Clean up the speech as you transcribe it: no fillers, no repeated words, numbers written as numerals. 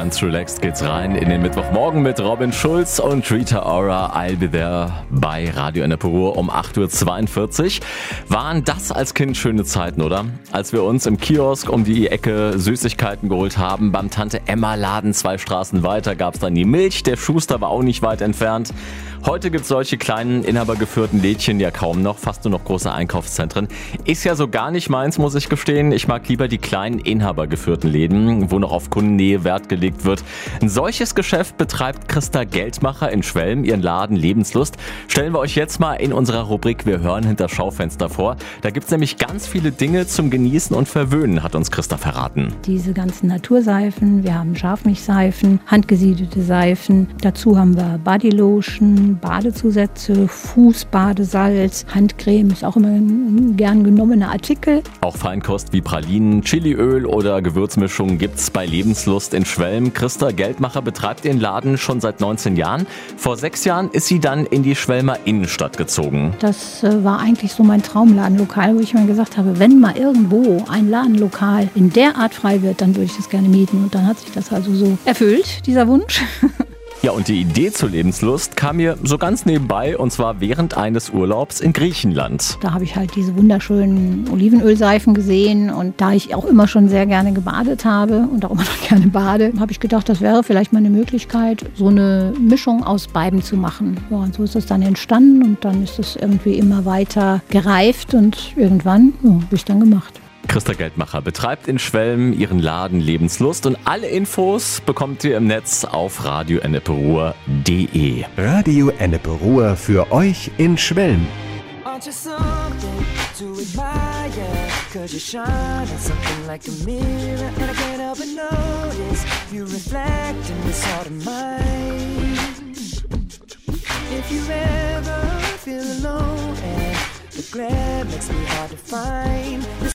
Ganz relaxed geht's rein in den Mittwochmorgen mit Robin Schulz und Rita Ora. I'll be there bei Radio Ennepe-Ruhr um 8.42 Uhr. Waren das als Kind schöne Zeiten, oder? Als wir uns im Kiosk um die Ecke Süßigkeiten geholt haben, beim Tante-Emma-Laden 2 Straßen weiter gab's dann die Milch, der Schuster war auch nicht weit entfernt. Heute gibt's solche kleinen, inhabergeführten Lädchen ja kaum noch, fast nur noch große Einkaufszentren. Ist ja so gar nicht meins, muss ich gestehen. Ich mag lieber die kleinen, inhabergeführten Läden, wo noch auf Kundennähe Wert gelegt wird. Ein solches Geschäft betreibt Christa Geldmacher in Schwelm, ihren Laden Lebenslust. Stellen wir euch jetzt mal in unserer Rubrik Wir hören hinter Schaufenster vor. Da gibt's nämlich ganz viele Dinge zum Genießen und Verwöhnen, hat uns Christa verraten. Diese ganzen Naturseifen, wir haben Scharfmilchseifen, handgesiedelte Seifen. Dazu haben wir Bodylotion, Badezusätze, Fußbadesalz, Handcreme ist auch immer ein gern genommener Artikel. Auch Feinkost wie Pralinen, Chiliöl oder Gewürzmischungen gibt's bei Lebenslust in Schwelm. Christa Geldmacher betreibt den Laden schon seit 19 Jahren. Vor 6 Jahren ist sie dann in die Schwelmer Innenstadt gezogen. Das war eigentlich so mein Traumladenlokal, wo ich mir gesagt habe, wenn mal irgendwo ein Ladenlokal in der Art frei wird, dann würde ich das gerne mieten. Und dann hat sich das also so erfüllt, dieser Wunsch. Ja, und die Idee zur Lebenslust kam mir so ganz nebenbei, und zwar während eines Urlaubs in Griechenland. Da habe ich halt diese wunderschönen Olivenölseifen gesehen und da ich auch immer schon sehr gerne gebadet habe und auch immer noch gerne bade, habe ich gedacht, das wäre vielleicht mal eine Möglichkeit, so eine Mischung aus beiden zu machen. Ja, und so ist das dann entstanden und dann ist es irgendwie immer weiter gereift und irgendwann habe ich es dann gemacht. Christa Geldmacher betreibt in Schwelm ihren Laden Lebenslust und alle Infos bekommt ihr im Netz auf radioennepe-ruhr.de. Radio Ennepe-Ruhr für euch in Schwelm. Aren't you something to admire? 'Cause you shine at something like a mirror, and I can't help but notice you reflect in this heart of mine. If you ever feel alone and the glare makes me hard to find.